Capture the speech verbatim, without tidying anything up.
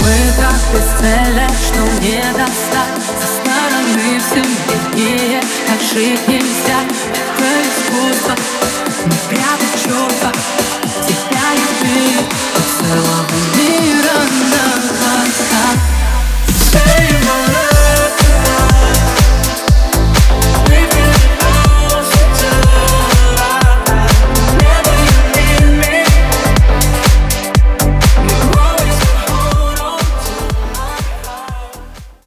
так бесцельны, что не достать. Со стороны все виднее, так жить нельзя. Это искусство, не прятать чувства.